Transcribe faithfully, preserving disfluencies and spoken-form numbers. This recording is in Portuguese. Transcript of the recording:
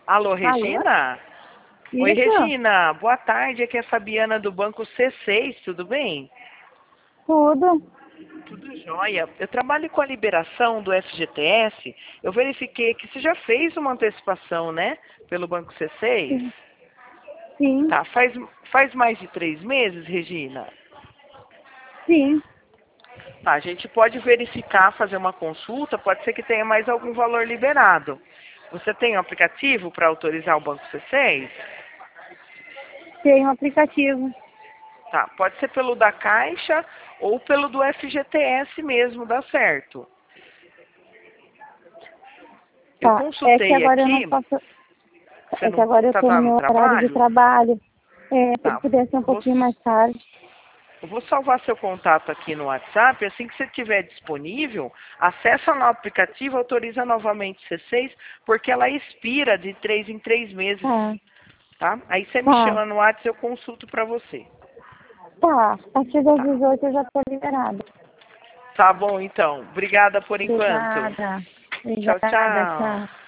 Alô, Alô? Regina? Oi, Isso? Regina. Boa tarde. Aqui é a Fabiana do Banco C seis. Tudo bem? Tudo. Tudo jóia. Eu trabalho com a liberação do F G T S. Eu verifiquei que você já fez uma antecipação, né? Pelo Banco C seis. Sim. Sim. Tá. Faz, faz mais de três meses, Regina? Sim. Tá. A gente pode verificar, fazer uma consulta. Pode ser que tenha mais algum valor liberado. Você tem um aplicativo para autorizar o Banco C seis? Tem um aplicativo. Tá, pode ser pelo da Caixa ou pelo do F G T S mesmo, dá certo. Eu Tá. É que consultei agora eu não aqui, posso. você É que não agora eu tá tô no no meu horário de trabalho? trabalho. É, se Tá, puder ser um vou, pouquinho mais tarde. eu vou salvar seu contato aqui no WhatsApp, assim que você estiver disponível, acessa no aplicativo, autoriza novamente C seis, porque ela expira de três em três meses, Tá. tá? Aí você me Tá. chama no WhatsApp, eu consulto para você. Tá. A partir das Tá. dezoito eu já tô liberada. Tá bom, então. Obrigada por enquanto. Obrigada. Tchau, Obrigada. tchau. Tchau.